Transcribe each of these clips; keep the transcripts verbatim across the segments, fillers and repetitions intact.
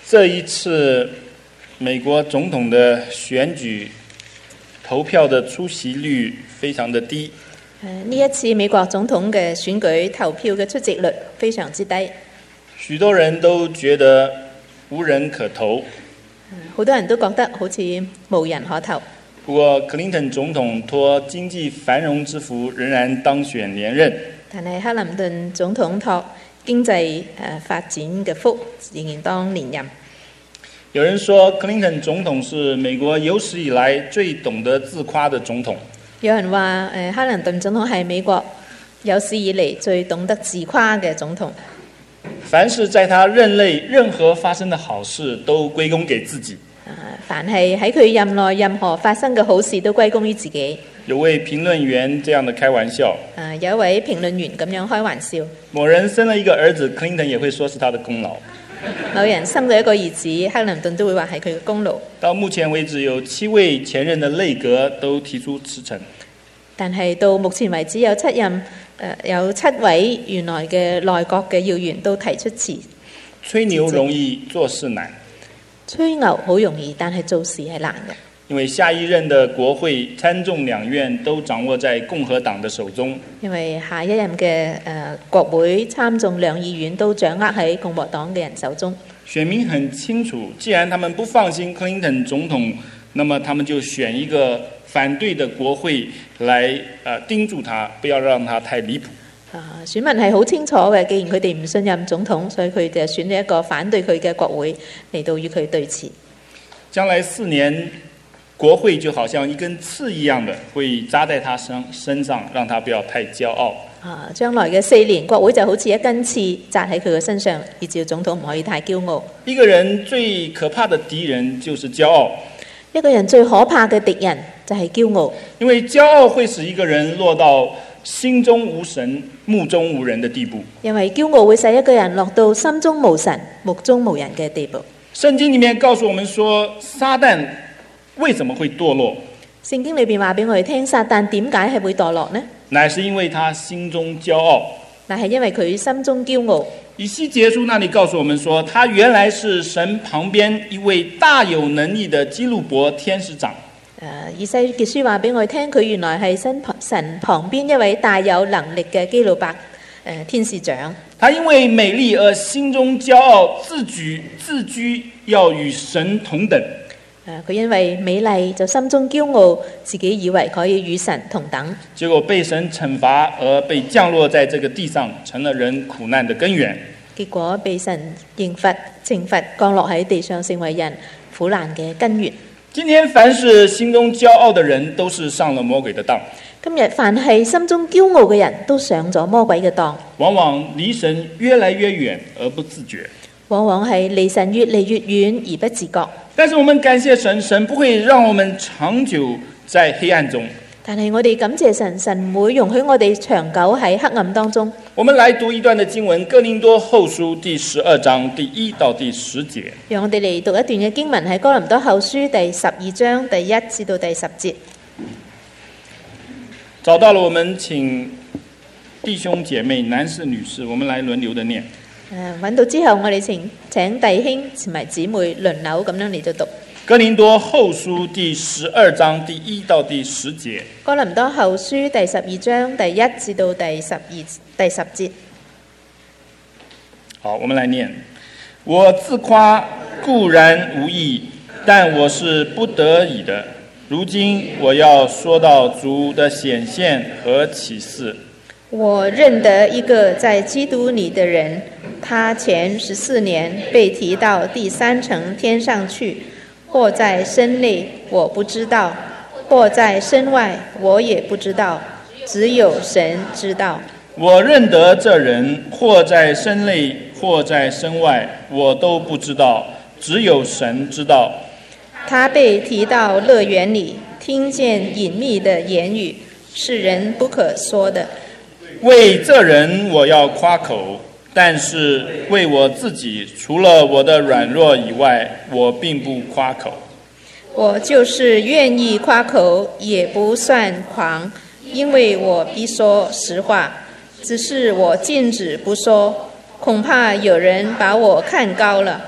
这一次美國總統的選舉投票的出席率非常的低。 呢一次美國總統嘅選舉投票嘅出席率非常之低， 許多人都覺得無人可投。 好多人都覺得好似無人可投。 不過克林頓總統托經濟繁榮之福，仍然當選連任。 但係克林頓總統托經濟誒發展嘅福，仍然當連任。 有人說克林頓總統是美國有史以來最懂得自誇的總統。 有人話誒克林頓總統係美國有史以嚟最懂得自誇嘅總統。 凡是在他任內任何發生的好事都歸功給自己。 凡係喺佢任內任何發生嘅好事都歸功於自己。 有位評論員這樣的開玩笑。 啊，有一位評論員咁樣開玩笑。 某人生了一個兒子，克林頓也會說是他的功勞。 某人生咗一個兒子，克林頓都會話係佢嘅功勞。 到目前為止，有七位前任的內閣都提出辭呈。 但係到目前為止，有七任誒、呃、有七位原來嘅內閣嘅要員都提出辭。 吹牛容易，做事難。 吹牛好容易，但係做事係難嘅。 因為下一任的國會參眾兩院都掌握在共和黨的手中。 因為下一任嘅誒、呃、國會參眾兩議院都掌握喺共和黨嘅人手中。 選民很清楚，既然他們不放心克林頓總統，那麼他們就選一個反對的國會來、呃、盯住他，不要讓他太離譜。 啊，選民係好清楚嘅，既然佢哋唔信任總統，所以佢哋選咗一個反對佢嘅國會嚟到與佢對峙。 將來四年，國會就好像一根刺一樣的，會扎在他身身上，讓他不要太驕傲。 啊，將來嘅四年，國會就好似一根刺扎喺佢嘅身上，以致總統唔可以太驕傲。 一個人最可怕的敵人就是驕傲。 一個人最可怕嘅敵人就係驕傲， 因為驕傲會使一個人落到心中無神、目中無人的地步。 因為驕傲會使一個人落到心中無神、目中無人嘅地步。 聖經裡面告訴我們說，撒旦為什麼會墮落？ 聖經裏邊話俾我哋聽，撒旦點解係會墮落呢？ 乃是因為他心中驕傲。 但係因為佢心中驕傲。 以西結書那裡告訴我們說，他原來是神旁邊一位大有能力的基路伯天使長。 誒，以西結書話俾我哋聽，佢原來係神神旁邊一位大有能力嘅基路伯誒天使長。 他因為美麗而心中驕傲，自舉自居要與神同等。 誒，佢因為美麗就心中驕傲，自己以為可以與神同等。 結果被神懲罰而被降落在這個地上，成了人苦難的根源。 結果被神刑罰懲罰降落喺地上，成為人苦難嘅根源。 今天凡是心中驕傲的人，都是上了魔鬼的當。 今日凡係心中驕傲嘅人都上咗魔鬼嘅當， 往往離神越來越遠而不自覺。 往往係離神越嚟越遠而不自覺。 但是我們感謝神，神不會讓我們長久在黑暗中。 但係我哋感謝神，神唔會容許我哋長久喺黑暗當中。 我們來讀一段的經文，哥林多後書第十二章第一到第十節。 讓我哋嚟讀一段嘅經文，喺哥林多後書第十二章第一至到第十節。 找到了，我們請弟兄姐妹男士女士，我們來輪流的念。 誒，揾到之後，我哋請請弟兄同埋姊妹輪流咁樣嚟到讀。 哥林多後書第十二章第一到第十節。 哥林多後書第十二章第一至到第十二第十節。 好，我們來念。我自誇固然無益，但我是不得已的。如今我要說到主的顯現和啟示。 我認得一個在基督裡的人，他前十四年被提到第三層天上去，或在身內我不知道，或在身外我也不知道，只有神知道。 我認得這人，或在身內或在身外，我都不知道，只有神知道。 他被提到樂園裡，聽見隱秘的言語，是人不可說的。 為這人我要誇口，但是為我自己，除了我的軟弱以外，我並不誇口。 我就是願意誇口，也不算狂，因為我必說實話，只是我禁止不說，恐怕有人把我看高了，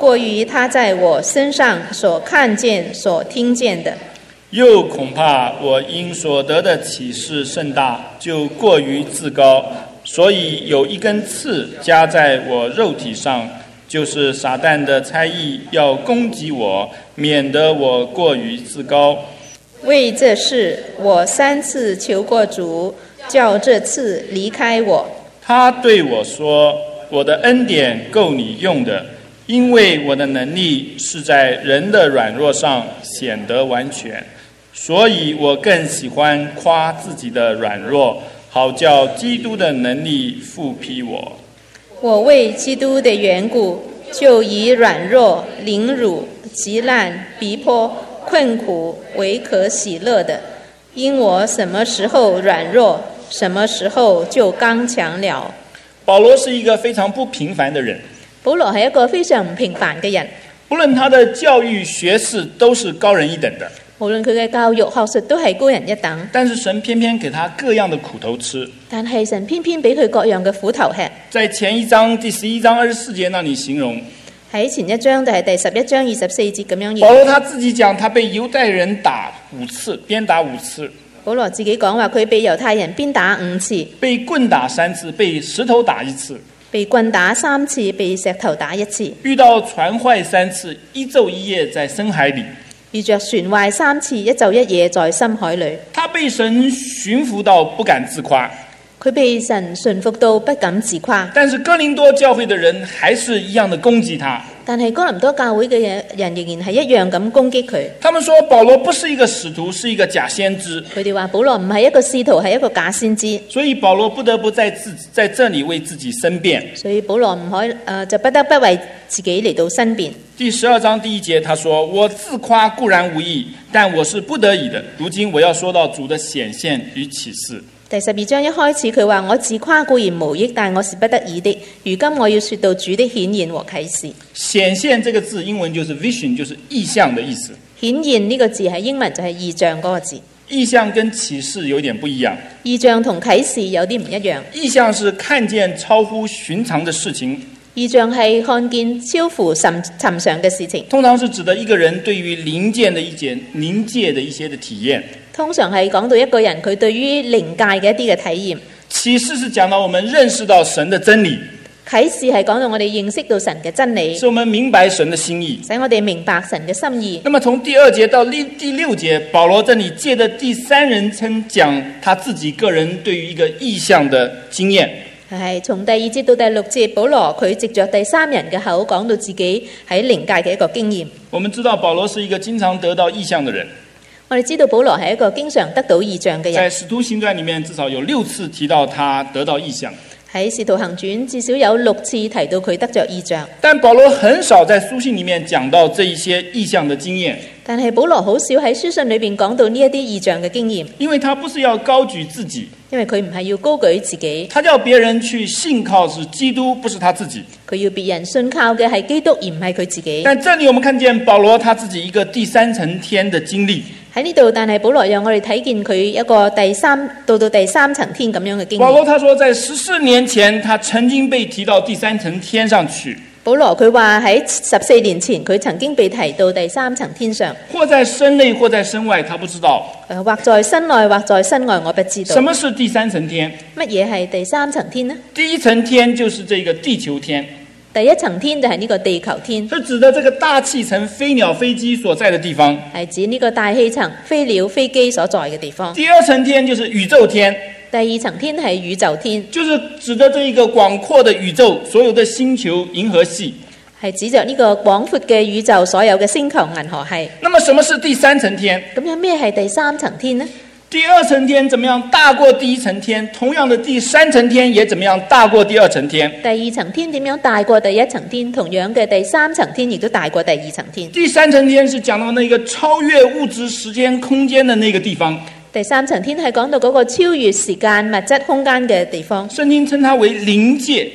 过于他在我身上所看见、所听见的。 又恐怕我因所得的启示甚大，就过于自高，所以有一根刺加在我肉体上，就是撒旦的猜疑，要攻击我，免得我过于自高。 为这事，我三次求过主，叫这刺离开我。 他对我说：我的恩典够你用的，因为我的能力是在人的软弱上显得完全。所以我更喜欢夸自己的软弱，好叫基督的能力复辟我。 我为基督的缘故，就以软弱、凌辱、急难、逼迫、困苦为可喜乐的，因我什么时候软弱，什么时候就刚強了。 保羅是一個非常不平凡的人， 保羅係一個非常唔平凡嘅人， 不論他的教育學識都是高人一等的， 無論佢嘅教育學術都係高人一等， 但是神偏偏給他各樣的苦頭吃。 但係神偏偏俾佢各樣嘅苦頭吃。 在前一章第十一章二十四節那裡形容， 喺前一章就係第十一章二十四節咁樣。 保羅他自己講，他被猶太人打五次，鞭打五次。 保羅自己講話，佢被猶太人鞭打五次， 被棍打三次，被石頭打一次， 被棍打三次，被石頭打一次， 遇到船壞三次，一晝一夜在深海裡。 遇着船壞三次，一晝一夜在深海裡。 他被神馴服到不敢自誇， 佢被神馴服到不敢自誇。 但是哥林多教會的人還是一樣的攻擊他。 但係哥林多教會嘅人人仍然係一樣咁攻擊佢。 他們說保羅不是一個使徒，是一個假先知。 佢哋話保羅唔係一個使徒，係一個假先知。 所以保羅不得不在自在這裡為自己申辯。 所以保羅唔可以誒、呃，就不得不為自己嚟到申辯。 第十二章第一節，他說：我自誇固然無益，但我是不得已的。如今我要說到主的顯現與啟示。 第十二章一開始佢話：我自誇固然無益，但我是不得已的。如今我要說到主的顯現和啟示。 顯現這個字英文就是 vision， 就是意象的意思。 顯現呢個字喺英文就係異象嗰個字。 意象跟啟示有點不一樣。 異象同啟示有啲唔一樣。 意象是看見超乎尋常的事情。 異象係看見超乎尋尋常嘅事情， 通常是指的一個人對於靈界的一些靈界的一些的體驗。 通常係講到一個人佢對於靈界嘅一啲嘅體驗。 啟示是講到我們認識到神的真理。 啟示係講到我哋認識到神嘅真理， 使我們明白神的心意， 使我哋明白神嘅心意。 那麼從第二節到第六節，保羅這裡借的第三人稱講他自己個人對於一個意象的經驗。 係從第二節到第六節，保羅佢藉着第三人嘅口講到自己喺靈界嘅一個經驗。 我們知道保羅是一個經常得到意象的人。 我哋知道保羅係一個經常得到意象嘅人。 在使徒行傳裡面至少有六次提到他得到意象。 喺使徒行傳至少有六次提到佢得着意象。 但保羅很少在書信裡面講到這一些意象的經驗。 但係保羅好少喺書信裏邊講到呢一啲意象嘅經驗。 因為他不是要高舉自己， 因為佢唔係要高舉自己， 他叫別人去信靠是基督，不是他自己。 佢要別人信靠嘅係基督，而唔係佢自己。 但這裡我們看見保羅他自己一個第三層天的經歷。 喺呢度，但係保羅讓我哋睇見佢一個第三到到第三層天咁樣嘅經驗。 保羅他說，在十四年前，他曾經被提到第三層天上去。 保羅佢話喺十四年前，佢曾經被提到第三層天上。 或在身內，或在身外，他不知道。 誒，或在身內，或在身外，我不知道。 什麼是第三層天？ 乜嘢係第三層天呢？ 第一層天就是這個地球天。 第一層天就係呢個地球天， 是指的這個大氣層飛鳥飛機所在的地方， 係指呢個大氣層飛鳥飛機所在嘅地方。 第二層天就是宇宙天， 第二層天係宇宙天， 就是指的這一個廣闊的宇宙，所有的星球銀河系， 係指着呢個廣闊嘅宇宙所有嘅星球銀河系。 那麼什麼是第三層天？ 咁有咩係第三層天呢？ 第二層天怎麼樣大過第一層天？同樣的第三層天也怎麼樣大過第二層天？ 第二層天點樣大過第一層天？同樣嘅第三層天亦都大過第二層天。 第三層天是講到那個超越物質、時間、空間的那個地方。 第三層天係講到嗰個超越時間、物質、空間嘅地方。 聖經稱它為靈界。 聖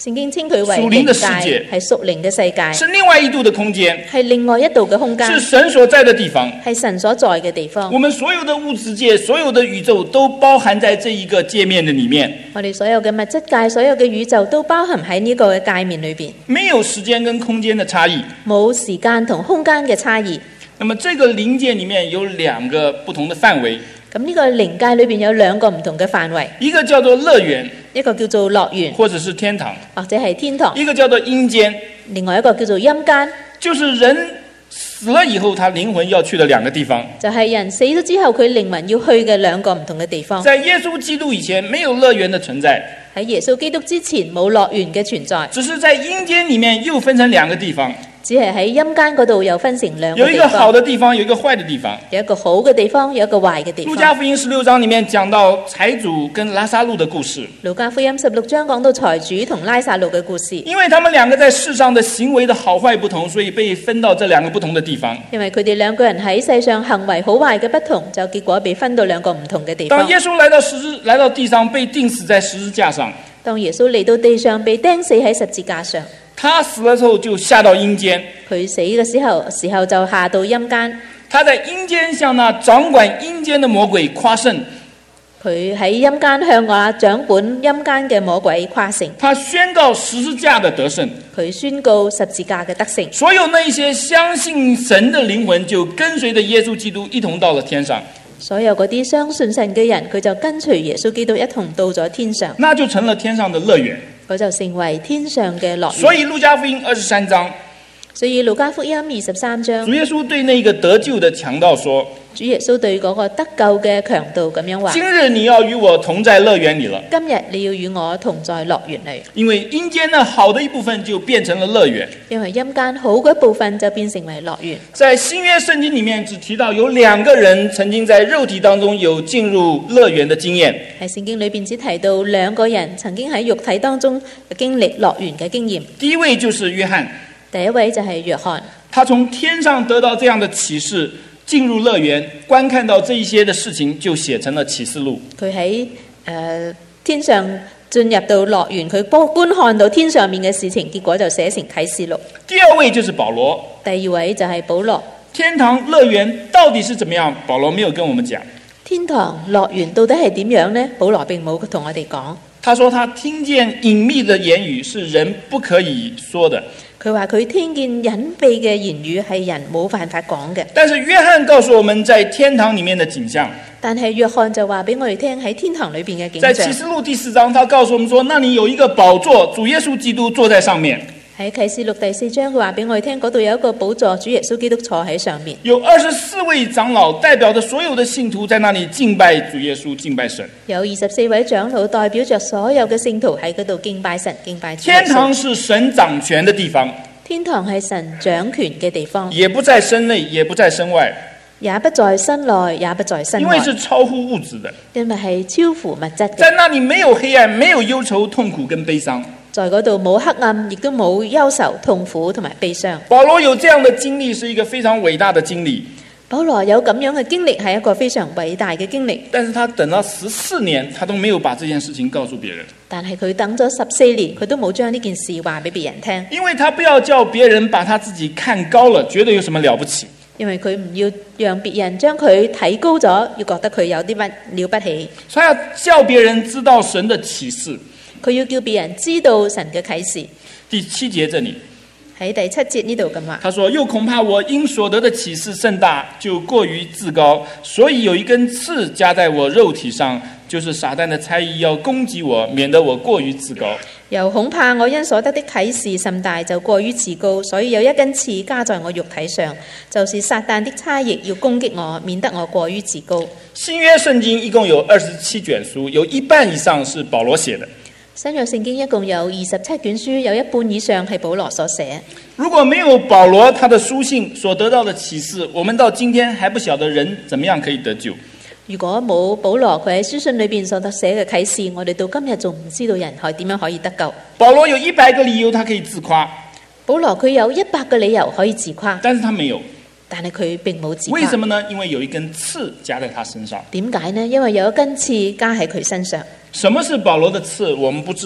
聖經稱佢為屬靈的世靈界界，係屬靈嘅世界， 是另外一度的空間， 係另外一度嘅空間， 是神所在的地方。 係神所在嘅地方。 我們所有的物質界，所有的宇宙都包含在這一個界面的裡面。 我哋所有嘅物質界，所有嘅宇宙都包含喺呢個嘅界面裏邊， 沒有時間跟空間的差異。 冇時間同空間嘅差異。 那麼這個靈界裡面有兩個不同的範圍。 咁呢個靈界裏邊有兩個唔同嘅範圍， 一個叫做樂園， 一個叫做樂園， 或者是天堂， 或者係天堂； 一個叫做陰間， 另外一個叫做陰間， 就是人死了以後，他靈魂要去的兩個地方。 就係人死咗之後，佢靈魂要去嘅兩個唔同嘅地方。 在耶穌基督以前，沒有樂園的存在。 喺耶穌基督之前冇樂園嘅存在， 只是在陰間裡面又分成兩個地方。 只係喺陰間嗰度又分成兩個地方， 有一個好的地方，有一個壞的地方。 有一個好嘅地方，有一個壞嘅地方。 路加福音十六章裡面講到財主跟拉撒路的故事。 路加福音十六章講到財主同拉撒路嘅故事。 因為他們兩個在世上的行為的好壞不同，所以被分到這兩個不同的地方。 因為佢哋兩個人喺世上行為好壞嘅不同，就結果被分到兩個唔同嘅地方。 當耶穌來到十字，來到地上，被釘死在十字架上。 當耶穌嚟到地上，被釘死喺十字架上。 他死了之後就下到陰間， 佢死嘅時候，時候就下到陰間。 他在陰間向那掌管陰間的魔鬼誇勝。 佢喺陰間向那掌管陰間嘅魔鬼誇勝。 他宣告十字架的得勝。 佢宣告十字架嘅得勝。 所有那一些相信神的靈魂就跟隨着耶穌基督一同到了天上。 所有嗰啲相信神嘅人，佢就跟隨耶穌基督一同到咗天上。 那就成了天上的樂園。 佢就成為天上嘅樂園。 所以路加福音二十三章， 所以路加福音二十三章， 主耶穌對那個得救的強盜說： 主耶穌對嗰個得救嘅強盜咁樣話： 今日你要與我同在樂園裡了。 今日你要與我同在樂園裡。 因為陰間呢好的一部分就變成了樂園， 因為陰間好嘅部分就變成為樂園。在新約聖經裡面只提到有兩個人曾經在肉體當中有進入樂園的經驗。 喺聖經裏邊只提到兩個人曾經喺肉體當中經歷樂園嘅經驗。 第一位就是約翰， 第一位就係約翰， 他從天上得到這樣的啟示，進入樂園，觀看到這一些的事情，就寫成了啟示錄。 佢喺誒天上進入到樂園，佢觀看到天上面嘅事情，結果就寫成啟示錄。 第二位就是保羅， 第二位就係保羅。 天堂樂園到底是怎麼樣？保羅沒有跟我們講。 天堂樂園到底係點樣呢？保羅並冇同我哋講。 他說他聽見隱秘的言語是人不可以說的。 佢話佢聽見隱秘嘅言語係人冇辦法講嘅。 但是約翰告訴我們在天堂裡面的景象。 但係約翰就話俾我哋聽喺天堂裏邊嘅景象。 在啟示錄第四章，他告訴我們說，那裡有一個寶座，主耶穌基督坐在上面。 喺啟示錄第四章，佢話俾我哋聽，嗰度有一個寶座，主耶穌基督坐喺上面。 有二十四位長老代表着所有的信徒在那裡敬拜主耶穌，敬拜神。 有二十四位長老代表着所有嘅聖徒喺嗰度敬拜神，敬拜主耶穌。 天堂是神掌權的地方。 天堂係神掌權嘅地方， 也不在身內，也不在身外， 也不在身內，也不在身外， 因為是超乎物質的， 因為係超乎物質嘅。 在那裡沒有黑暗，沒有憂愁、痛苦跟悲傷。 在嗰度冇黑暗，亦都冇憂愁、痛苦同埋悲傷。 保羅有這樣的經歷，是一個非常偉大的經歷。 保羅有咁樣嘅經歷，係一個非常偉大嘅經歷。 但是他等了十四年，他都沒有把這件事情告訴別人。 但係佢等咗十四年，佢都冇將呢件事話俾別人聽。 因為他不要叫別人把他自己看高了，覺得有什麼了不起。 因為佢唔要讓別人將佢睇高咗，要覺得佢有啲乜了不起。 他要叫別人知道神的啟示。 佢要叫別人知道神嘅啟示。 第七節這裡， 喺第七節呢度咁話， 他說：又恐怕我因所得的啟示甚大，就過於自高，所以有一根刺加在我肉體上，就是撒旦的猜疑要攻擊我，免得我過於自高。 又恐怕我因所得的啟示甚大，就過於自高，所以有一根刺加在我肉體上，就是撒旦的猜疑要攻擊我，免得我過於自高。 新約聖經一共有二十七卷書，有一半以上是保羅寫的。 新約聖經一共有二十七卷書，有一半以上係保羅所寫。 如果沒有保羅他的書信所得到的啟示，我們到今天還不曉得人怎麼樣可以得救。 如果冇保羅佢喺書信裏邊所得寫嘅啟示，我哋到今日仲唔知道人係點樣可以得救。 保羅有一百個理由他可以自誇， 保羅佢有一百個理由可以自誇， 但是他沒有。 但係佢並冇自誇。 為什麼呢？因為有一根刺加在他身上。 點解呢？因為有一根刺加喺佢身上。 什麼是保羅的刺？我們不知道。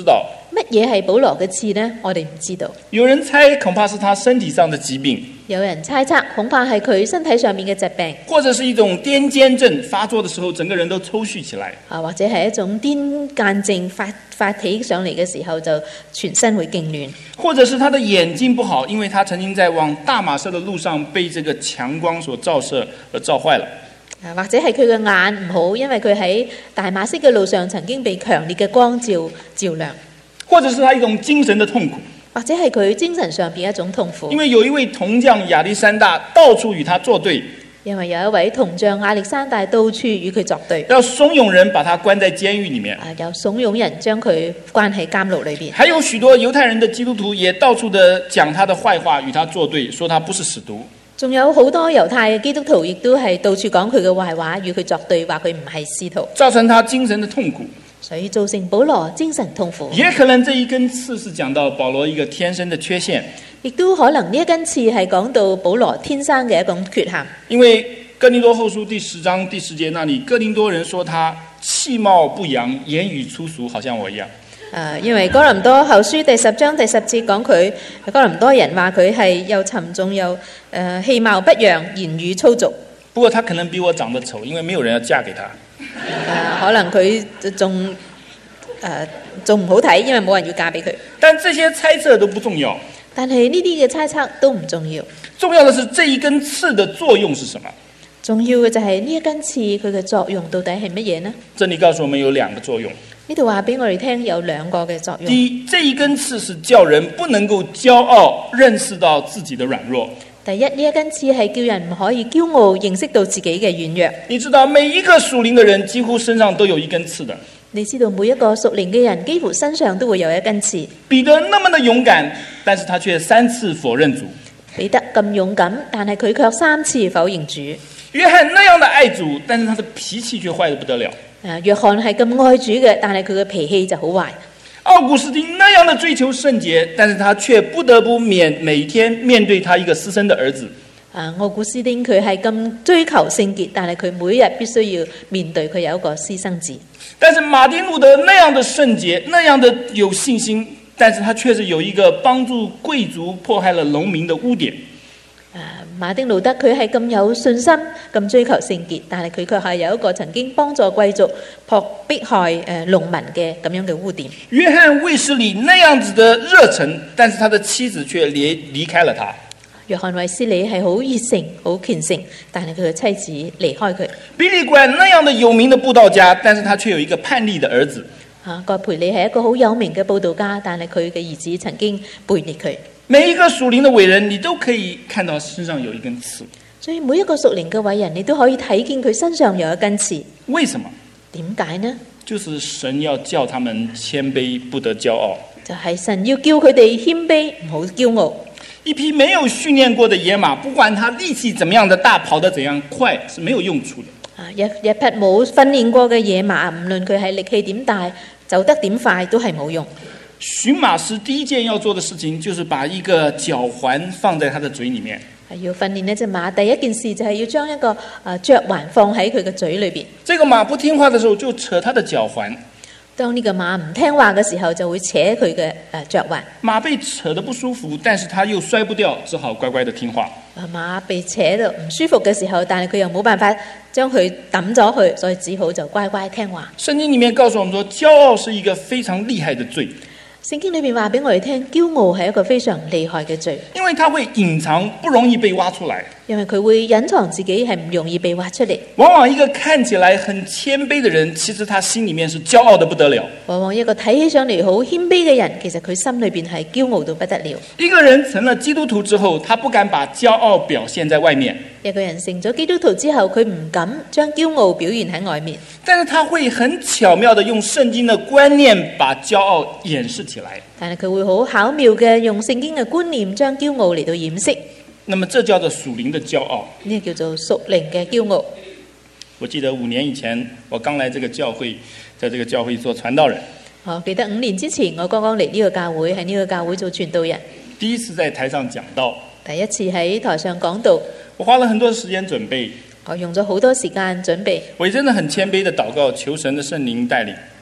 乜嘢係保羅嘅刺呢？我哋唔知道。 有人猜恐怕是他身體上的疾病， 有人猜測恐怕係佢身體上面嘅疾病， 或者是一種癲癇症發作的時候，整個人都抽搐起來。 啊，或者係一種癲癇症發發起上嚟嘅時候，就全身會痙攣。 或者是他的眼睛不好，因為他曾經在往大馬色的路上被這個強光所照射而照壞了。 啊，或者係佢嘅眼唔好，因為佢喺大馬色嘅路上曾經被強烈嘅光照照亮。 或者是他一種精神的痛苦， 或者係佢精神上邊一種痛苦。 因為有一位銅匠亞歷山大到處與他作對， 因為有一位銅匠亞歷山大到處與佢作對， 要慫恿人把他關在監獄裡面。 啊，有慫恿人將佢關喺監獄裏邊。 還有許多猶太人的基督徒也到處的講他的壞話，與他作對，說他不是使徒。 仲有好多猶太嘅基督徒亦都係到處講佢嘅壞話，與佢作對，話佢唔係使徒， 造成他精神的痛苦。 所以造成保羅精神痛苦。 也可能這一根刺是講到保羅一個天生的缺陷， 亦都可能呢一根刺係講到保羅天生嘅一種缺陷。 因為哥林多後書第十章第十節那裡，哥林多人說他氣貌不揚，言語粗俗，好像我一樣。 誒，因為哥林多後書第十章第十節講佢，哥林多人話佢係又沉重又誒氣貌不揚，言語粗俗。 不過他可能比我長得醜，因為沒有人要嫁給他。 誒，可能佢仲誒仲唔好睇，因為冇人要嫁俾佢。 但這些猜測都不重要， 但係呢啲嘅猜測都唔重要， 重要的是這一根刺的作用是什麼？ 重要嘅就係呢一根刺佢嘅作用到底係乜嘢呢？ 這裡告訴我們有兩個作用。 呢度話俾我哋聽有兩個嘅作用。 第一，這一根刺是叫人不能夠驕傲，認識到自己的軟弱。 第一，呢一根刺係叫人唔可以驕傲，認識到自己嘅軟弱。 你知道每一個屬靈的人幾乎身上都有一根刺的。 你知道每一個屬靈嘅人幾乎身上都會有一根刺。 彼得那麼的勇敢，但是他卻三次否認主。 彼得咁勇敢，但係佢卻三次否認主。 約翰那樣的愛主，但是他的脾氣卻壞得不得了。 啊，約翰係咁愛主嘅，但係佢嘅脾氣就好壞。 奧古斯丁那樣的追求聖潔，但是他卻不得不面每天面對他一個私生的兒子。 啊，奧古斯丁佢係咁追求聖潔，但係佢每日必須要面對佢有一個私生子。 但是馬丁路德那樣的聖潔，那樣的有信心，但是他確實有一個幫助貴族迫害了農民的污點。 啊，馬丁路德佢係咁有信心，咁追求聖潔，但係佢卻係有一個曾經幫助貴族迫迫害誒農民嘅咁樣嘅污點。 約翰衛斯理那樣子的熱忱，但是他的妻子卻離離開了他。 約翰衛斯理係好熱誠、好虔誠，但係佢嘅妻子離開佢。 比利管那樣的有名的佈道家，但是他卻有一個叛逆的兒子。 啊，葛培理係一個好有名嘅佈道家，但係佢嘅兒子曾經背逆佢。 每一個屬靈的偉人，你都可以看到身上有一根刺。 所以每一個屬靈嘅偉人，你都可以睇見佢身上有一根刺。 為什麼？ 點解呢？ 就是神要叫他們謙卑，不得驕傲。 就係神要叫佢哋謙卑，唔好驕傲。 一匹沒有訓練過的野馬，不管它力氣怎麼樣的大，跑得怎樣快，是沒有用處的。 啊，一一匹冇訓練過嘅野馬，唔論佢係力氣點大，走得點快，都係冇用。 馴馬師第一件要做的事情，就是把一個腳環放在它的嘴裡面。 係要訓練呢隻馬，第一件事就係要將一個誒嚼環放喺佢嘅嘴裏邊。 這個馬不聽話的時候，就扯它的腳環。 當呢個馬唔聽話嘅時候，就會扯佢嘅誒嚼環。 馬被扯得不舒服，但是它又摔不掉，只好乖乖的聽話。 馬被扯到唔舒服嘅時候，但係佢又冇辦法將佢抌咗去，所以只好就乖乖聽話。 聖經裡面告訴我們說，驕傲是一個非常厲害的罪。 聖經裏面話俾我哋聽，驕傲係一個非常厲害嘅罪， 因為它會隱藏，不容易被挖出來。 因為佢會隱藏自己，係唔容易被挖出嚟。 往往一個看起來很謙卑的人，其實他心裡面是驕傲得不得了。 往往一個睇起上嚟好謙卑嘅人，其實佢心裏邊係驕傲到不得了。 一個人成了基督徒之後，他不敢把驕傲表現在外面。 一個人成咗基督徒之後，佢唔敢將驕傲表現喺外面， 但是他會很巧妙地用聖經的觀念把驕傲掩飾起來。 但係佢會好巧妙嘅用聖經嘅觀念將驕傲嚟到掩飾。 那麼這叫做屬靈的驕傲， 呢個叫做屬靈嘅驕傲。 我記得五年以前，我剛來這個教會，在這個教會做傳道人。 我記得五年之前，我剛剛嚟呢個教會，喺呢個教會做傳道人。 第一次在台上講道， 第一次喺台上講道， 我花了很多時間準備。 我用咗好多時間準備。 我真的很謙卑地禱告，求神的聖靈帶領。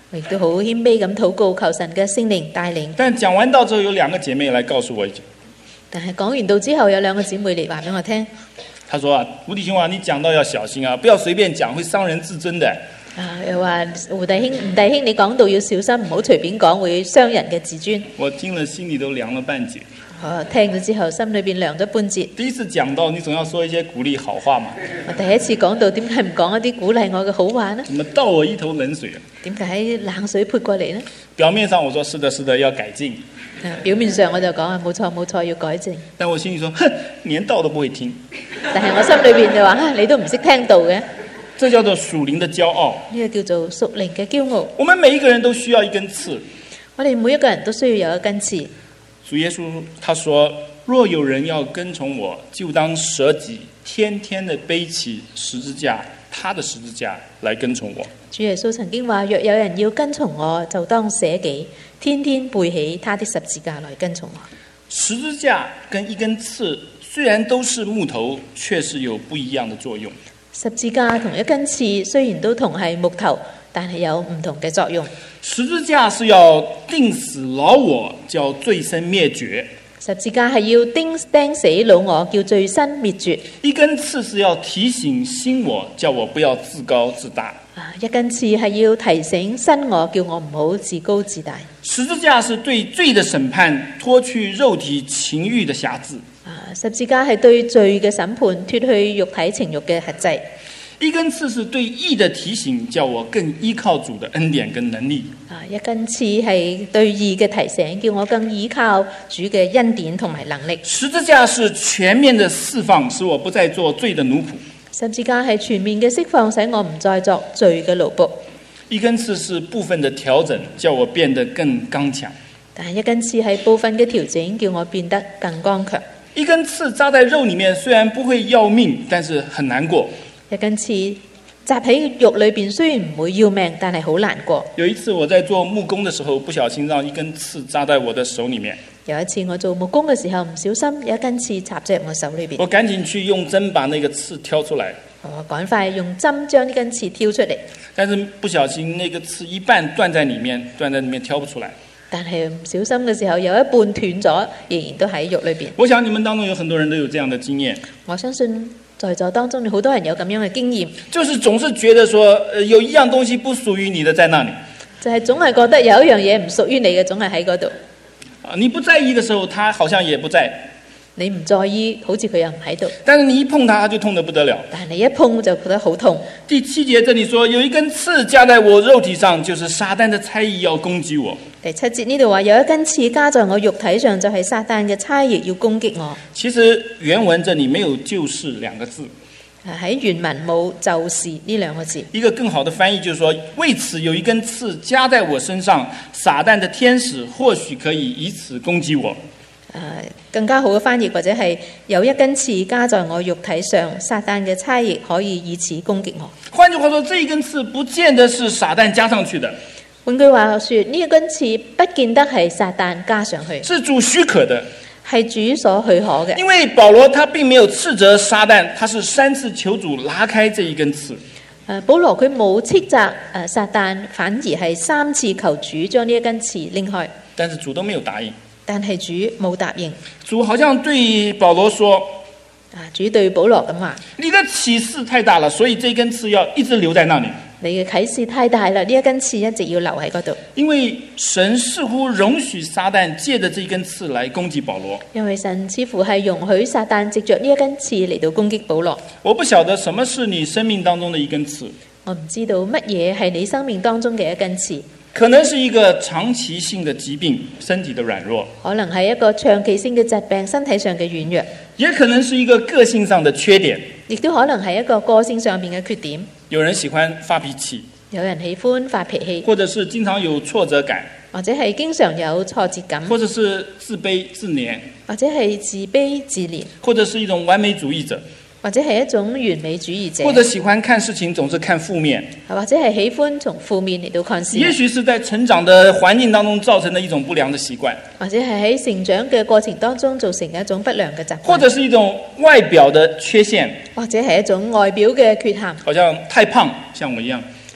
亦都好謙卑咁禱告，求神嘅聖靈帶領。 但講完道之後，有兩個姐妹來告訴我一句， 但係講完道之後，有兩個姊妹嚟話俾我聽。 她說啊，胡弟兄啊，你講道要小心啊，不要隨便講，會傷人自尊的。 啊，又話胡弟兄、吳弟兄，你講道要小心，唔好隨便講，會傷人嘅自尊。 我聽了心裏都涼了半截。 我聽咗之後，心裏邊涼咗半截。 第一次講道，你總要說一些鼓勵好話嘛。 我第一次講道，點解唔講一啲鼓勵我嘅好話呢？ 怎麼倒我一頭冷水啊？ 點解喺冷水潑過嚟呢？ 表面上我說是的，是的，要改進。 啊，表面上我就講啊，冇錯冇錯，要改正。 但我心裏說，哼，連道都不會聽。 但係我心裏邊就話啊，你都唔識聽道嘅。 這叫做屬靈的驕傲。 呢個叫做屬靈嘅驕傲。 我們每一個人都需要一根刺。 我哋每一個人都需要有一根刺。 主耶穌他說，若有人要跟從我，就當捨己，天天的背起十字架，他的十字架來跟從我。 主耶穌曾經話，若有人要跟從我，就當捨己，天天背起他的十字架來跟從我。 十字架跟一根刺雖然都是木頭，卻是有不一樣的作用。 十字架同一根刺雖然都同係木頭，但係有唔同嘅作用。 十字架是要釘死老我，叫罪身滅絕。 十字架係要釘釘死老我，叫罪身滅絕。 一根刺是要提醒新我，叫我不要自高自大。 啊，一根刺係要提醒新我，叫我唔好自高自大。 十字架是對罪的審判，脫去肉體情欲的轄制。 啊，十字架係對罪嘅審判，脫去肉體情欲嘅轄制。 一根刺是對義的提醒，叫我更依靠主的恩典跟能力。 啊，一根刺係對義嘅提醒，叫我更依靠主嘅恩典同埋能力。 十字架是全面的釋放，使我不再做罪的奴僕。 十字架係全面嘅釋放，使我唔再作罪嘅奴僕。 一根刺是部分的調整，叫我變得更剛強。 但係一根刺係部分嘅調整，叫我變得更剛強。 一根刺扎在肉裡面，雖然不會要命，但是很難過。 一根刺扎喺肉裏邊，雖然唔會要命，但係好難過。 有一次我在做木工的時候，不小心讓一根刺扎在我的手裡面。 有一次我做木工嘅時候，唔小心有一根刺插咗入我手裏邊。 我趕緊去用針把那個刺挑出來。 我趕快用針將呢根刺挑出嚟。 但是不小心那個刺一半斷在裡面，斷在裡面挑不出來。 但係唔小心嘅時候，有一半斷咗，仍然都喺肉裏邊。 我想你們當中有很多人都有這樣的經驗。 我相信在座當中有好多人有咁樣嘅經驗， 就是總是覺得說，呃，有一樣東西不屬於你的在那裡， 就係總係覺得有一樣嘢唔屬於你嘅，總係喺嗰度。 啊，你不在意的時候，他好像也不在。 你唔在意，好似佢又唔喺度。 但是你一碰他，他就痛得不得了。 但係你一碰就覺得好痛。 第七節這裡說，有一根刺加在我肉體上，就是撒旦的猜疑要攻擊我。 第七節呢度話有一根刺加在我肉體上，就係撒旦嘅猜疑要攻擊我。 其實原文這裡沒有就是兩個字。 喺原文冇就是呢兩個字。 一個更好的翻譯就是說，為此有一根刺加在我身上，撒旦的天使或許可以以此攻擊我。 誒、呃，更加好嘅翻譯或者係有一根刺加在我肉體上，撒旦嘅猜疑可以以此攻擊我。 換句話說，這一根刺不見得是撒旦加上去的。 換句話說，呢一根刺不見得係撒旦加上去， 是主許可的， 係主所許可嘅。 因為保羅他並沒有斥責撒旦，他是三次求主拿開這一根刺。 誒，保羅佢冇斥責誒撒旦，反而係三次求主將呢一根刺拎開。 但是主都沒有答應。 但係主冇答應。 主好像對保羅說： 啊，主對保羅咁話： 你的啟示太大了，所以這根刺要一直留在那裡。 你嘅啟示太大啦，呢一根刺一直要留喺嗰度。 因為神似乎容許撒旦借着這根刺來攻擊保羅。 因為神似乎係容許撒旦藉着呢一根刺嚟到攻擊保羅。 我不曉得什麼是你生命當中的一根刺。 我唔知道乜嘢係你生命當中嘅一根刺。 可能是一個長期性的疾病，身體的軟弱； 可能係一個長期性嘅疾病，身體上嘅軟弱； 也可能是一個個性上的缺點， 亦都可能係一個個性上面嘅缺點。 有人喜歡發脾氣， 有人喜歡發脾氣， 或者是經常有挫折感， 或者係經常有挫折感， 或者是自卑自憐， 或者係自卑自憐， 或者是一種完美主義者， 或者係一種完美主義者， 或者喜歡看事情總是看負面， 或者係喜歡從負面嚟到看事。 也許是在成長的環境當中造成的一種不良的習慣， 或者係喺成長嘅過程當中造成一種不良嘅習慣， 或者是一種外表的缺陷， 或者係一種外表嘅缺陷， 好像太胖，像我一樣，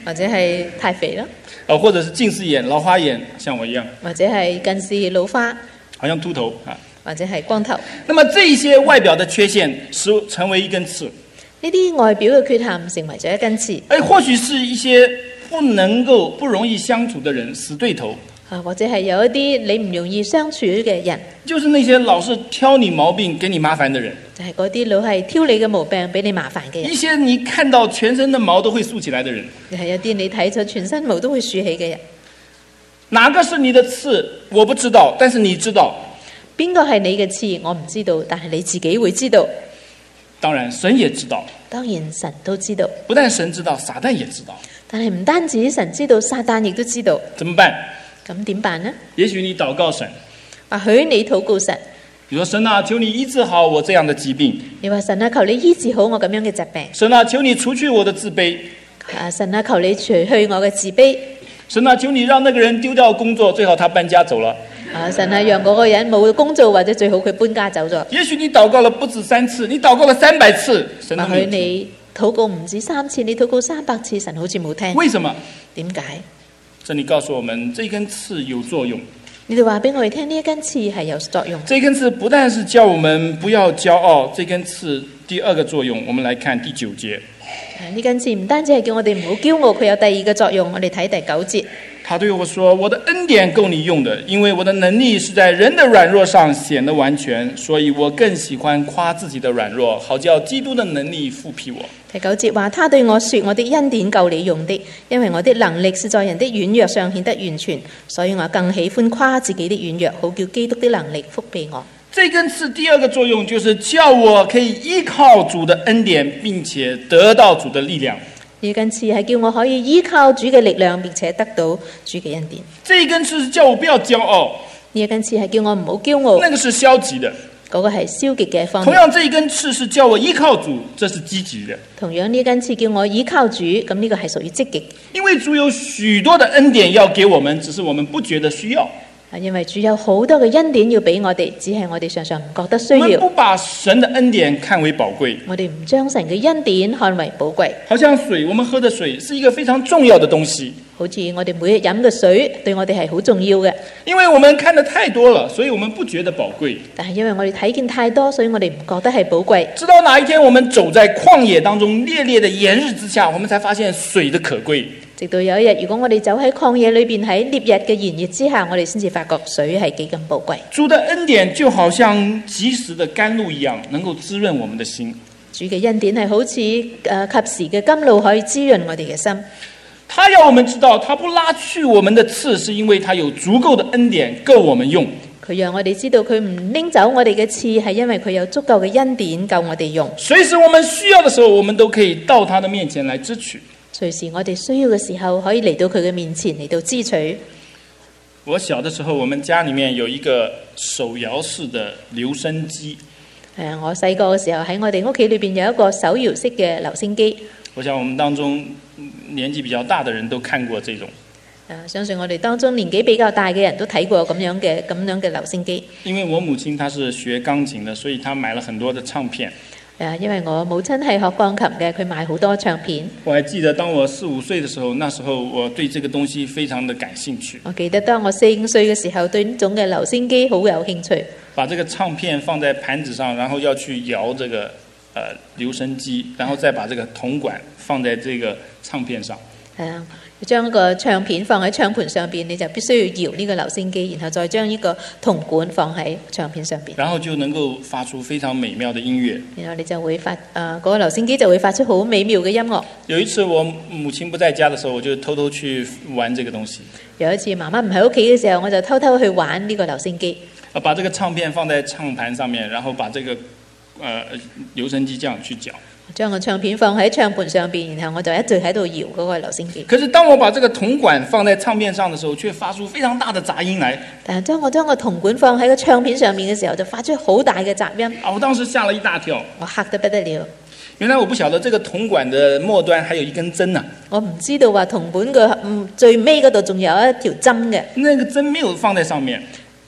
或者係太肥啦， 呃，或者是近視眼、老花眼，像我一樣， 或者係近視、老花， 好像禿頭啊。 或者係光頭。 那麼這些外表的缺陷使成為一根刺， 呢啲外表嘅缺陷成為咗一根刺。 哎，或許是一些不能夠、不容易相處的人，死對頭。 啊，或者係有一啲你唔容易相處嘅人， 就是那些老是挑你毛病、給你麻煩的人， 就係嗰啲老係挑你嘅毛病，俾你麻煩嘅人。 一些你看到全身的毛都會豎起來的人， 就係有啲你睇咗全身毛都會豎起嘅人。 哪個是你的刺，我不知道，但是你知道。 邊個係你嘅刺，我唔知道，但係你自己會知道。 當然，神也知道。 當然，神都知道。 不但神知道，撒旦也知道。 但係唔單止神知道，撒旦亦都知道。 怎麼辦？ 咁點辦呢？ 也許你禱告神， 或許你禱告神， 你說神啊，求你醫治好我這樣的疾病。 你話神啊，求你醫治好我咁樣嘅疾病。 神啊，求你除去我的自卑。 啊，神啊，求你除去我嘅自卑。 神啊，求你讓那個人丟掉工作，最好他搬家走了。 啊，神啊，讓嗰個人冇工做，或者最好佢搬家走咗。 也許你禱告了不止三次，你禱告了三百次，神都沒有聽。 或許你禱告唔止三次，你禱告三百次，神好似冇聽。 為什麼？ 點解？ 這裡告訴我們，這根刺有作用。 你哋話俾我哋聽，呢一根刺係有作用。 這根刺不但是叫我們不要驕傲，這根刺第二個作用，我們來看第九節。 呢根刺唔單止係叫我哋唔好驕傲，佢有第二個作用。我哋睇第九節。 他對我說：我的恩典夠你用的，因為我的能力是在人的軟弱上顯得完全，所以我更喜歡誇自己的軟弱，好叫基督的能力覆庇我。 第九節話，他對我說：我的恩典夠你用的，因為我的能力是在人的軟弱上顯得完全，所以我更喜歡誇自己的軟弱，好叫基督的能力覆庇我。 這根刺第二個作用就是叫我可以依靠主的恩典，並且得到主的力量。 呢根刺係叫我可以依靠主嘅力量，並且得到主嘅恩典。 這一根刺是叫我不要驕傲， 呢一根刺係叫我唔好驕傲， 那個是消極的。 嗰個係消極嘅方面。 同樣，這一根刺是叫我依靠主，這是積極的。 同樣呢根刺叫我依靠主，咁呢個係屬於積極。 因為主有許多的恩典要給我們，只是我們不覺得需要。 因為主有好多嘅恩典要俾我哋，只係我哋常常唔覺得需我們要。 不把神的恩典看為寶貴， 我哋唔將神嘅恩典看為寶貴。 好像水，我們喝的水是一個非常重要的東西。 好似我哋每日飲嘅水，對我哋係好重要嘅。 因為我們看得太多了，所以我們不覺得寶貴。 但係因為我哋睇見太多，所以我哋唔覺得係寶貴。 直到哪一天我們走在曠野當中，烈烈的炎日之下，我們才發現水的可貴。 直到有一日，如果我哋走喺曠野裏邊，喺烈日嘅炎熱之下，我哋先至發覺水係幾咁寶貴。 主的恩典就好像及時的甘露一樣，能夠滋潤我們的心。 主嘅恩典係好似誒、呃、及時嘅甘露，可以滋潤我哋嘅心。 他要我們知道，他不拉去我們的刺，是因為他有足夠的恩典夠我們用。 佢讓我哋知道，佢唔拎走我哋嘅刺，係因為佢有足夠嘅恩典夠我哋用。 隨時我們需要的時候，我們都可以到他的面前來支取。 隨時我哋需要嘅時候，可以嚟到佢嘅面前嚟到支取。 我小的時候，我們家裏面有一個手搖式的留聲機。 誒，我細個嘅時候喺我哋屋企裏邊有一個手搖式嘅留聲機。 我想我們當中年紀比較大的人都看過這種。 誒，相信我哋當中年紀比較大嘅人都睇過咁樣嘅咁樣嘅留聲機。 因為我母親她是學鋼琴的，所以她買了很多的唱片。 誒，因為我母親係學鋼琴嘅，佢買好多唱片。 我還記得當我四五歲的時候，那時候我對這個東西非常的感興趣。 我記得當我四五歲嘅時候，對呢種嘅留聲機好有興趣。 把這個唱片放在盤子上，然後要去搖這個呃留聲機，然後再把這個銅管放在這個唱片上。 係啊，要將個唱片放喺唱盤上邊，你就必須要搖呢個留聲機，然後再將呢個銅管放喺唱片上邊， 然後就能夠發出非常美妙的音樂。 然後你就會發誒嗰、呃那個留聲機就會發出好美妙嘅音樂。 有一次我母親不在家的時候，我就偷偷去玩這個東西。 有一次媽媽唔喺屋企嘅時候，我就偷偷去玩呢個留聲機。 啊，把這個唱片放在唱盤上面，然後把這個呃留聲機這樣去攪。 將個唱片放喺唱盤上邊，然後我就一直喺度搖嗰個留聲機。 可是當我把這個銅管放在唱片上的時候，卻發出非常大的雜音來。 但係當我將個銅管放喺個唱片上面嘅時候，就發出好大嘅雜音。 啊！我當時嚇了一大跳， 我嚇得不得了。 原來我不曉得這個銅管的末端還有一根針啊！ 我唔知道話銅管嘅嗯最尾嗰度仲有一條針嘅。 那個針沒有放在上面。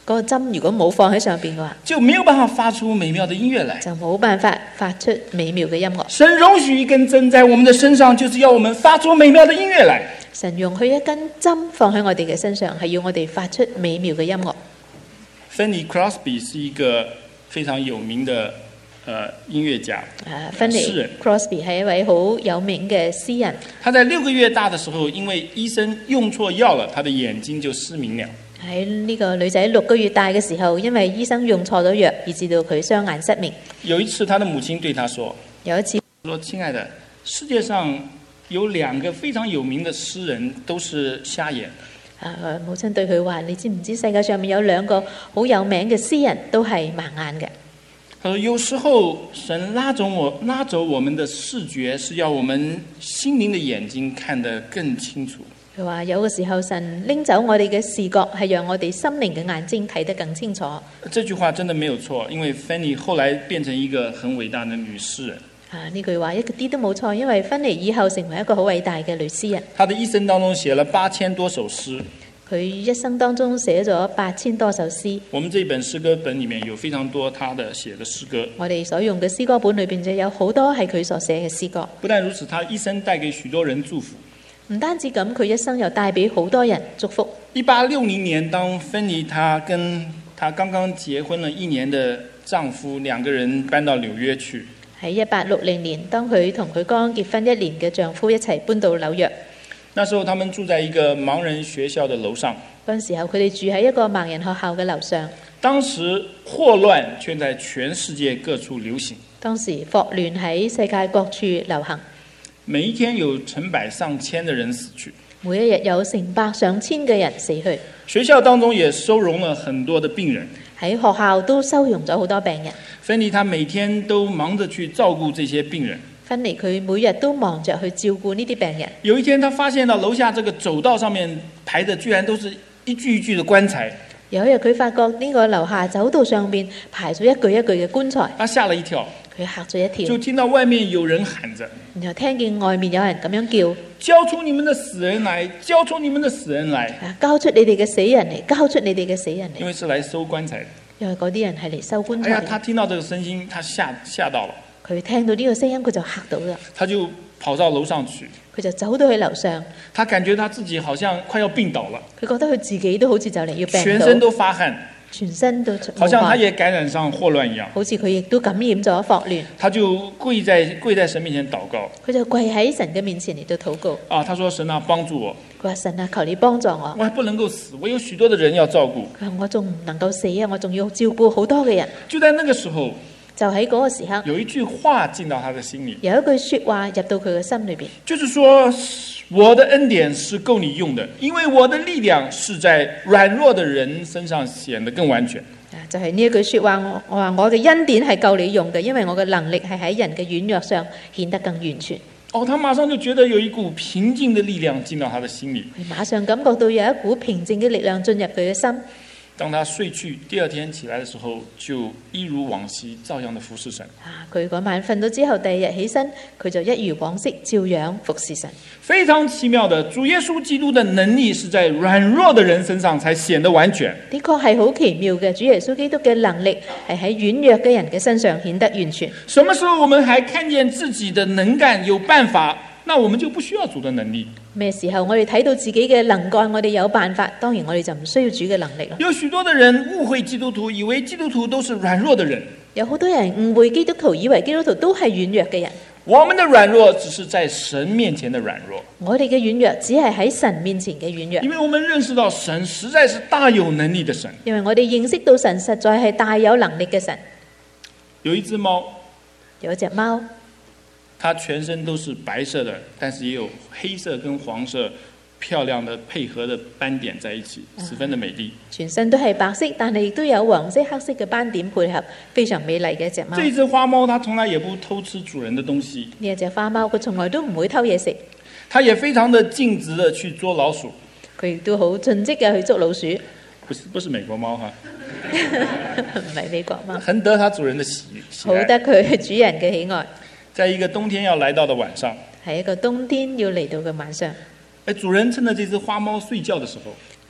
嗰個針如果冇放喺上邊嘅話， 就沒有辦法發出美妙的音樂來。 就冇辦法發出美妙嘅音樂。 神容許一根針在我們的身上，就是要我們發出美妙的音樂來。 神容許一根針放喺我哋嘅身上，係要我哋發出美妙嘅音樂。 Fanny Crosby 是一個非常有名的呃音樂家， 啊，Fanny 詩人 Crosby 係一位好有名嘅詩人。 他在六個月大的時候，因為醫生用錯藥了，他的眼睛就失明了。 喺呢個女仔六個月大嘅時候，因為醫生用錯咗藥，以致到佢雙眼失明。 有一次，他的母親對他說： 有一次， 說親愛的，世界上有兩個非常有名的詩人都是瞎眼。 啊，母親對佢話：你知唔知世界上面有兩個好有名嘅詩人都係盲眼嘅？ 他說：有時候神拉走我拉走我們的視覺，是要我們心靈的眼睛看得更清楚。 佢話有個時候神拎走我哋嘅視覺，係讓我哋心靈嘅眼睛睇得更清楚。 這句話真的沒有錯，因為 Fanny 後來變成一個很偉大的女詩人。 啊，呢句話一啲都冇錯，因為芬妮以後成為一個好偉大嘅女詩人。 她的一生當中寫了八千多首詩。 佢一生當中寫咗八千多首詩。 我們這本詩歌本裡面有非常多她的寫的詩歌。 我哋所用嘅詩歌本裏邊就有好多係佢所寫嘅詩歌。 不但如此，她一生帶給許多人祝福。 唔單止咁，佢一生又帶俾好多人祝福。 一八六零年，當芬妮她跟她剛剛結婚了一年的丈夫兩個人搬到紐約去。 喺一八六零年，當佢同佢剛結婚一年嘅丈夫一齊搬到紐約。 那時候他們住在一個盲人學校的樓上。 嗰陣時候，佢哋住喺一個盲人學校嘅樓上。 當時霍亂卻在全世界各處流行。 當時霍亂喺世界各處流行。 每一天有成百上千的人死去， 每一日有成百上千嘅人死去。 學校當中也收容了很多的病人， 喺學校都收容咗好多病人。 芬妮她每天都忙着去照顧這些病人。 芬妮佢每日都忙着去照顧呢啲病人。 有一天，她發現到樓下這個走道上面排的居然都是一具一具的棺材。 有一日佢發覺呢個樓下走道上邊排咗一具一具嘅棺材， 她嚇了一跳。 佢嚇咗一跳， 就聽到外面有人喊着， 然後聽見外面有人咁樣叫： 交出你們的死人來，交出你們的死人來！ 交出你哋嘅死人嚟，交出你哋嘅死人嚟。 因為是來收棺材的。 因為嗰啲人係嚟收棺材。 哎呀，他聽到這個聲音，他嚇嚇到了。 佢聽到呢個聲音，佢就嚇到啦。 他就跑到樓上去， 佢就走到去樓上。 他感覺他自己好像快要病倒了。 佢覺得佢自己都好似就嚟要病倒， 全身都發汗。 全身都好像他也感染上霍亂一樣， 好似佢亦都感染咗霍亂。 他就跪在跪在神面前禱告， 佢就跪喺神嘅面前嚟到禱告。 啊，他說：神啊，幫助我！ 佢話：神啊，求你幫助我！ 我還不能夠死，我有許多的人要照顧。 佢話：我仲唔能夠死啊！我仲要照顧好多嘅人。 就在那個時候， 就喺嗰個時刻， 有一句話進到他的心裡， 有一句說話入到佢嘅心裏邊， 就是說，我的恩典是夠你用的，因為我的力量是在軟弱的人身上顯得更完全。 就係呢一句說話，我我話我嘅恩典係夠你用嘅，因為我嘅能力係喺人嘅軟弱上顯得更完全。 哦，他馬上就覺得有一股平靜的力量進到他的心裡， 佢馬上感覺到有一股平靜嘅力量進入佢嘅心。 當他睡去，第二天起來的時候，就一如往昔，照樣的服侍神。 啊，佢嗰晚瞓咗之後，第二日起身，佢就一如往昔，照樣服侍神。 非常奇妙的，主耶穌基督的能力是在軟弱的人身上才顯得完全。 的確係好奇妙嘅，主耶穌基督嘅能力係喺軟弱嘅人嘅身上顯得完全。 什麼時候我們還看見自己的能幹有辦法，那我們就不需要主的能力。 咩時候我哋睇到自己嘅能幹，我哋有辦法，當然我哋就唔需要主嘅能力啦。 有許多的人誤會基督徒，以為基督徒都是軟弱的人。 有好多人誤會基督徒，以為基督徒都係軟弱嘅人。 我們的軟弱只是在神面前的軟弱。 我哋嘅軟弱只係喺神面前嘅軟弱。 因為我們認識到神實在是大有能力的神。 因為我哋認識到神實在係大有能力嘅神。 有一隻貓， 有一隻貓。 它全身都是白色的，但是也有黑色跟黃色漂亮的配合的斑點在一起，十分的美麗。 全身都係白色，但係亦都有黃色、黑色嘅斑點配合，非常美麗嘅一隻貓。 這隻花貓它從來也不偷吃主人的東西。 呢一隻花貓佢從來都唔會偷嘢食。 它也非常的盡職的去捉老鼠。 佢亦都好盡職嘅去捉老鼠。 不是不是美國貓哈， 唔係美國貓。 很得它主人的喜喜愛。 好得佢主人嘅喜愛。 在一個冬天要來到的晚上， 係一個冬天要嚟到嘅晚上。 誒，主人趁着這隻花貓睡覺的時候，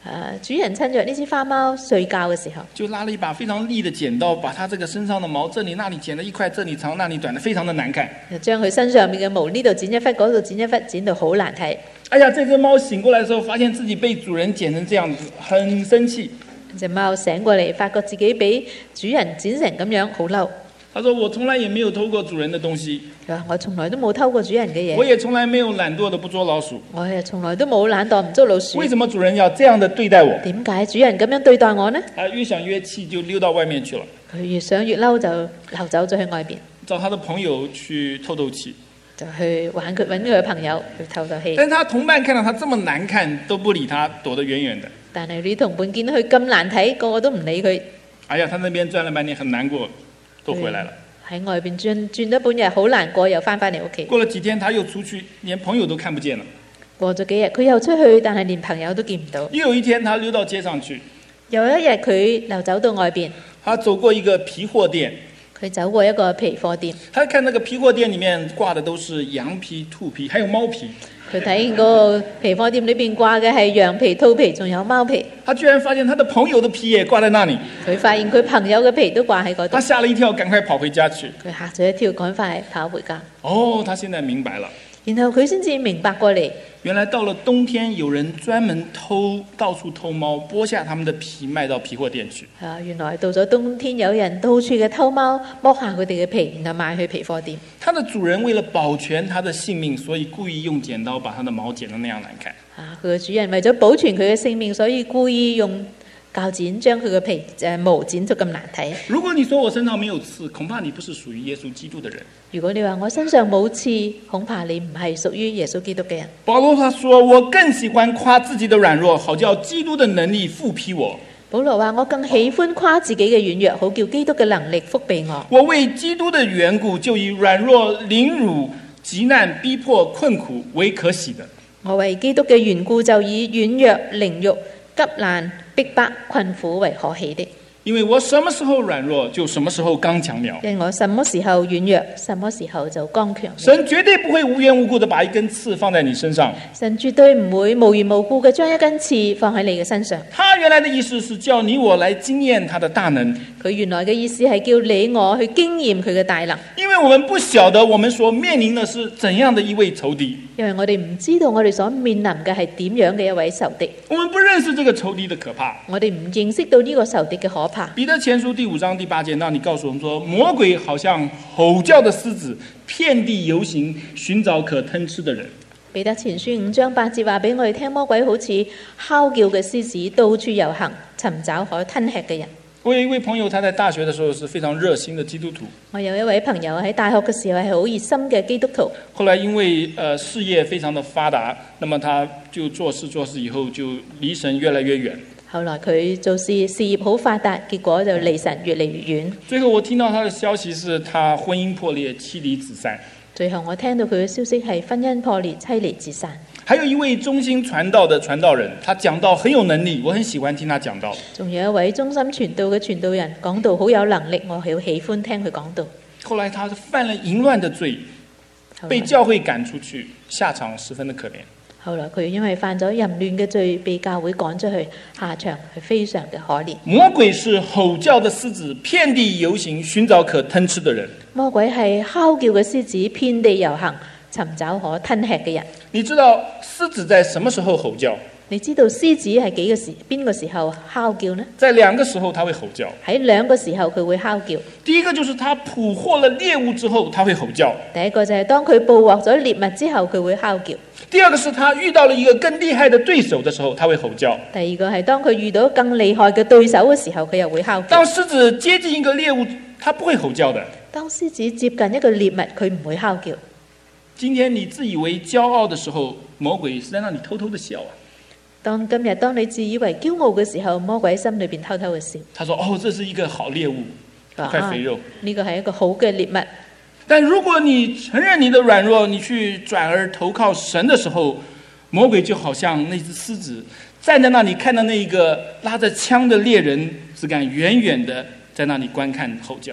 啊，主人趁着呢只花貓睡覺嘅時候， 就拉了一把非常利的剪刀，把它這個身上的毛這裡那裡剪了一塊，這裡長那裡短的，非常的難看。 就將佢身上面嘅毛呢度剪一忽，嗰度剪一忽，剪到好難睇。 哎呀，這隻貓醒過來的時候，發現自己被主人剪成這樣子，很生氣。 隻貓醒過嚟，發覺自己俾主人剪成咁樣，好嬲。 他說：我從來也沒有偷過主人的東西。 我從來都冇偷過主人嘅嘢。 我也從來沒有懶惰的不捉老鼠。 我也從來都冇懶惰唔捉老鼠。 為什麼主人要這樣的對待我？ 點解主人咁樣對待我呢？ 他越想越氣，就溜到外面去了。 佢越想越嬲，就溜走咗去外邊， 找他的朋友去透透氣。 就去玩佢揾佢嘅朋友去透透氣。 但是他同伴看到他這麼難看，都不理他，躲得遠遠的。 但係啲同伴見到佢咁難睇，個個都唔理佢。 哎呀，他那邊轉了半天，很難過，都回來了。 喺外邊轉轉咗半日，好難過，又翻返嚟屋企。 過了幾天，他又出去，連朋友都看不見了。 過咗幾日，佢又出去，但係連朋友都見唔到。 又有一天，他溜到街上去。 有一日，佢流走到外邊。 他走過一個皮貨店。 佢走過一個皮貨店。 他看那個皮貨店裡面掛的都是羊皮、兔皮，還有貓皮。 佢睇嗰個皮貨店裏邊掛嘅係羊皮、兔皮，仲有貓皮。 他居然發現他的朋友的皮也掛在那裡。 佢發現佢朋友嘅皮都掛喺嗰度。 他嚇了一跳，趕快跑回家去。 佢嚇咗一跳，趕快跑回家。 哦，他現在明白了。 然後佢先至明白過嚟， 原來到了冬天，有人專門偷，到處偷貓，剝下他們的皮賣到皮貨店去。 啊，原來到咗冬天，有人到處嘅偷貓，剝下佢哋嘅皮，然後賣去皮貨店。 他的主人為了保全他的性命，所以故意用剪刀把他的毛剪得那樣難看。 啊，佢嘅主人為咗保存佢嘅性命，所以故意用鉸剪將佢嘅皮誒毛剪到咁難睇。 如果你說我身上沒有刺，恐怕你不是屬於耶穌基督的人。 如果你話我身上冇刺，恐怕你唔係屬於耶穌基督嘅人。 保羅他說：我更喜歡誇自己的軟弱，好叫基督的能力覆庇我。 保羅話：我更喜歡誇自己嘅軟弱，好叫基督嘅能力覆庇我。 我為基督的緣故，就以軟弱、凌辱、急難、逼迫、困苦為可喜的。 我為基督嘅緣故，就以軟弱、凌辱、急難、逼迫、困苦為可喜的。 因為我什麼時候軟弱，就什麼時候剛強了。 因為我什麼時候軟弱，什麼時候就剛強。 神絕對不會無緣無故的把一根刺放在你身上。 神絕對唔會無緣無故嘅將一根刺放喺你嘅身上。 他原來的意思是叫你我來經驗他的大能。 佢原來嘅意思係叫你我去經驗佢嘅大能。 因為我們不曉得我們所面臨的是怎樣的一位仇敵。 因為我哋唔知道我哋所面臨嘅係點樣嘅一位仇敵。 我們不認識這個仇敵的可怕。 我哋唔認識到呢個仇敵嘅可怕。 彼得前書第五章第八節，那你告訴我們說，魔鬼好像吼叫的獅子，遍地遊行，尋找可吞吃的人。 彼得前書五章八節話俾我哋聽，魔鬼好似嚎叫嘅獅子，到處遊行，尋找可吞吃嘅人。 我有一位朋友，他在大學的時候是非常熱心的基督徒。 我有一位朋友喺大學嘅時候係好熱心嘅基督徒。 後來因為呃事業非常的發達，那麼他就做事做事以後就離神越來越遠。 後來佢做事事業好發達，結果就離神越嚟越遠。 最後我聽到他的消息是他婚姻破裂，妻離子散。 最後我聽到佢嘅消息係婚姻破裂，妻離子散。 還有一位忠心傳道的傳道人，他講道很有能力，我很喜歡聽他講道。 仲有一位忠心傳道嘅傳道人，講道好有能力，我好喜歡聽佢講道。 後來他犯了淫亂的罪，被教會趕出去，下場十分的可憐。 後來佢因為犯咗淫亂嘅罪，被教會趕出去，下場係非常嘅可憐。 魔鬼是吼叫的獅子，遍地遊行，尋找可吞吃的人。 魔鬼係嚎叫嘅獅子，遍地遊行，尋找可吞吃嘅人。 你知道獅子在什麼時候吼叫？ 你知道獅子係幾個時邊個時候嚎叫呢？ 在兩個時候，它會吼叫。 喺兩個時候佢會嚎叫。 第一個就是它捕獲了獵物之後，它會吼叫。 第一個就係當佢捕獲咗獵物之後，佢會嚎叫。 第二個是它遇到了一個更厲害的對手的時候，它會吼叫。 第二個係當佢遇到更厲害嘅對手嘅時候，佢又會嚎叫。 當獅子接近一個獵物，它不會吼叫的。 當獅子接近一個獵物，佢唔會嚎叫。 今天你自以為驕傲的時候，魔鬼是在那裡偷偷的笑啊。 當今日當你自以為驕傲嘅時候，魔鬼喺心裏邊偷偷嘅笑。 他說：哦，這是一個好獵物，一塊肥肉。 呢個係一個好嘅獵物。 但如果你承認你的軟弱，你去轉而投靠神的時候，魔鬼就好像那隻獅子站在那裡，看到那一個拉着槍的獵人，只敢遠遠的在那裡觀看吼叫。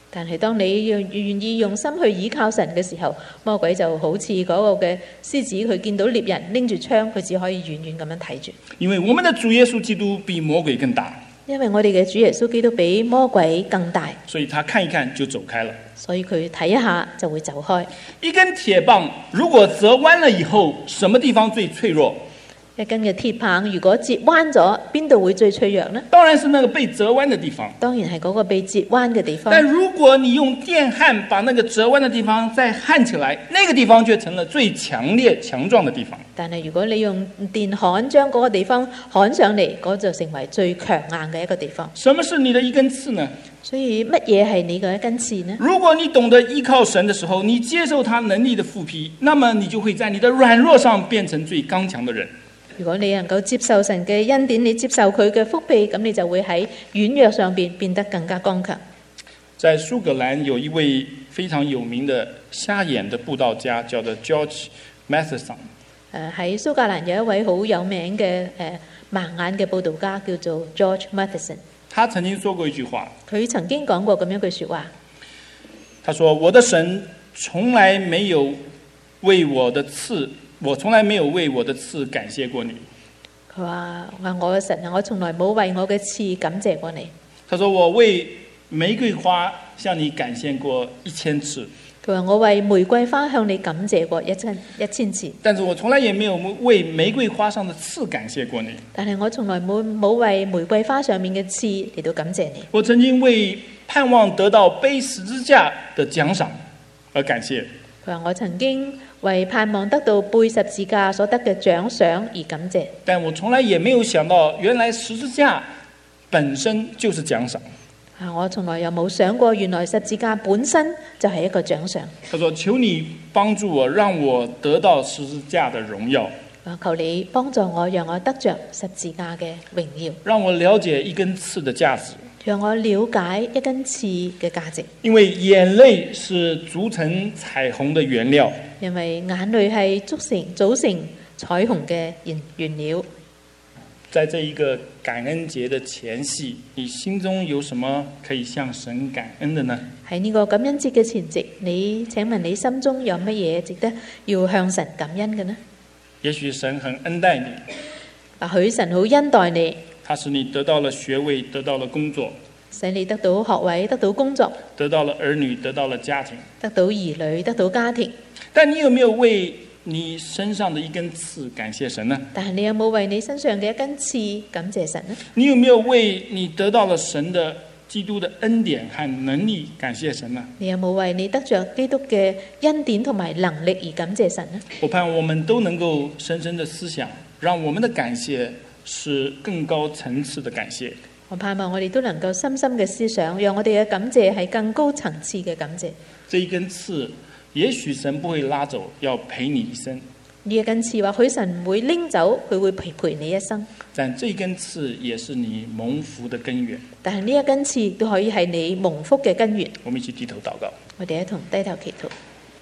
但係當你願願意用心去倚靠神嘅時候，魔鬼就好似嗰個嘅獅子，佢見到獵人拎住槍，佢只可以遠遠咁樣睇住。 因為我們的主耶穌基督比魔鬼更大， 因為我哋嘅主耶穌基督比魔鬼更大， 所以他看一看就走開了。 所以佢睇一下就會走開。 一根鐵棒如果折彎了以後，什麼地方最脆弱？ 一根嘅鐵棒如果折彎咗，邊度會最脆弱呢？ 當然是那個被折彎的地方。 當然係嗰個被折彎嘅地方。 但如果你用電焊把那個折彎的地方再焊起來，那個地方卻成了最強烈強壯的地方。 但係如果你用電焊將嗰個地方焊上嚟，嗰就成為最強硬嘅一個地方。 什麼是你的一根刺呢？ 所以乜嘢係你嘅一根刺呢？ 如果你懂得依靠神的時候，你接受他能力的復辟，那麼你就會在你的軟弱上變成最剛強的人。 如果你能夠接受神嘅恩典，你接受佢嘅福庇，咁你就會喺軟弱上邊變得更加剛強。 在蘇格蘭有一位非常有名的瞎眼的佈道家，叫做 George Matheson。誒喺蘇格蘭有一位好有名嘅誒盲眼嘅佈道家，叫做 George Matheson。他曾經說過一句話， 佢曾經講過咁樣句説話。 他說：我的神從來沒有為我的刺。我從來沒有為我的刺感謝過你。 佢話：話我嘅神啊，我從來冇為我嘅刺感謝過你。 他說：我為玫瑰花向你感謝過一千次。 佢話：我為玫瑰花向你感謝過一千一千次。 但是我從來也沒有為玫瑰花上的刺感謝過你。 但係我從來冇冇為玫瑰花上面嘅刺嚟到感謝你。 我曾經為盼望得到背十字架的獎賞而感謝。 佢話：我曾經為盼望得到背十字架所得嘅獎賞而感謝， 但我從來也沒有想到，原來十字架本身就是獎賞。 啊，我從來又冇想過，原來十字架本身就係一個獎賞。 他說：求你幫助我，讓我得到十字架的榮耀。 啊，求你幫助我，讓我得着十字架嘅榮耀。 讓我了解一根刺的價值。 讓我了解一根刺嘅價值。 因為眼淚是組成彩虹的原料。 因為眼淚係組成組成彩虹嘅原原料。 在這一個感恩節的前夕，你心中有什麼可以向神感恩的呢？ 喺呢個感恩節嘅前夕，你請問你心中有乜嘢值得要向神感恩嘅呢？ 也許神很恩待你。 或許神好恩待你。 他使你得到了學位，得到了工作， 使你得到學位，得到工作， 得到了兒女，得到了家庭， 得到兒女，得到家庭。 但你有沒有為你身上的一根刺感謝神呢？ 但係你有冇為你身上嘅一根刺感謝神呢？ 你有沒有為你得到了神的基督的恩典和能力感謝神呢？ 你有冇為你得着基督嘅恩典同埋能力而感謝神呢？ 我盼我們都能夠深深的思想，讓我們的感謝是更高層次的感謝。 我盼望我哋都能夠深深嘅思想，讓我哋嘅感謝係更高層次嘅感謝。 這一根刺，也許神不會拉走，要陪你一生。 呢一根刺，或許神唔會拎走，佢會陪陪你一生。 但這根刺也是你蒙福的根源。 但係呢一根刺都可以係你蒙福嘅根源。 我們一起低頭禱告。 我哋一同低頭祈禱。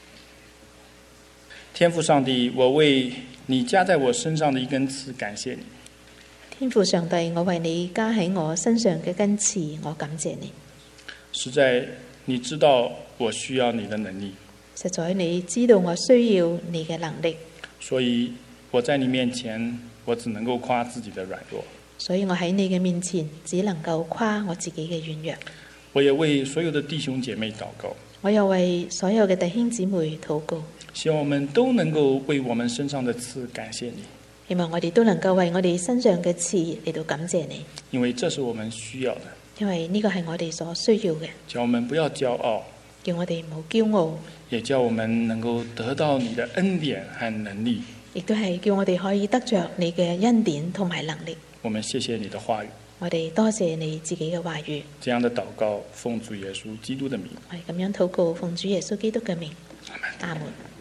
天父上帝，我為你加在我身上的一根刺感謝你。 天父上帝，我為你加喺我身上嘅根刺，我感謝你。 實在你知道我需要你的能力。 實在你知道我需要你嘅能力。 所以我在你面前，我只能夠誇自己的軟弱。 所以我喺你嘅面前，只能夠誇我自己嘅軟弱。 我也為所有的弟兄姐妹禱告。 我又為所有嘅弟兄姊妹禱告。 希望我們都能夠為我們身上的刺感謝你。 希望我哋都能夠為我哋身上嘅刺嚟到感謝你。 因為這是我們需要的。 因為呢個係我哋所需要嘅。 叫我們不要驕傲。 叫我哋唔好驕傲。 也叫我們能夠得到你的恩典和能力。 亦都係叫我哋可以得着你嘅恩典同埋能力。 我們謝謝你的話語。 我哋多謝你自己嘅話語。 這樣的禱告，奉主耶穌基督的名。 我哋咁樣禱告，奉主耶穌基督嘅名。阿門。